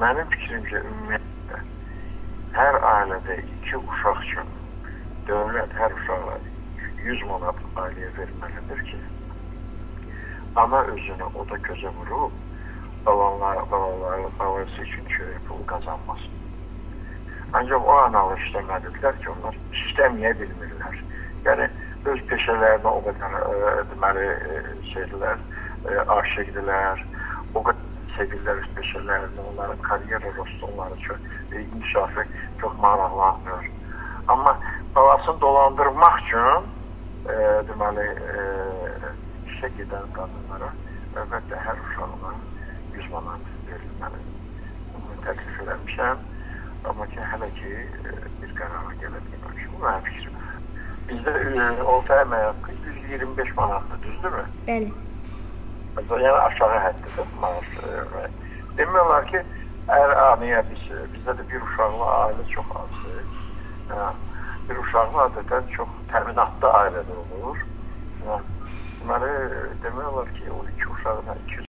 Mənim fikrimcə ümumiyyətlə hər ailədə 2 uşaq üçün dövlət hər uşağa 100 manat ailəyə verməlidir ki, ana özünü o da gözə vurub, balası üçün çörək pulu qazanmasın. Ancaq o analar işləmədilər ki, onlar işləməyə bilmirlər. Yəni, öz peşələrinə o qədər deməli şeydilər, aşıqdilər, o qədər sevirlər öz peşələrini, onların karyera rostu, onların inkişafı çox maraqlanmır. Amma balasını dolandırmaq üçün deməli işə gedən qadınlara əlbəttə hər uşağına 100 manat verilməli. Bunu təklif eləmişəm, amma ki, hələ ki bir qərara gələ bilməmişim. Bu mənim fikrim. Bizdə orta əmək haqqı 125 manatdır, düzdürmü? Bəli. Yəni aşağı həddidir maaş. Demək olar ki, bizdə də bir uşaqlı ailə çox azdır. Bir uşaqlı adətən çox təminatlı ailədə olur. Deməli, demək olar ki, o 2 uşağına 200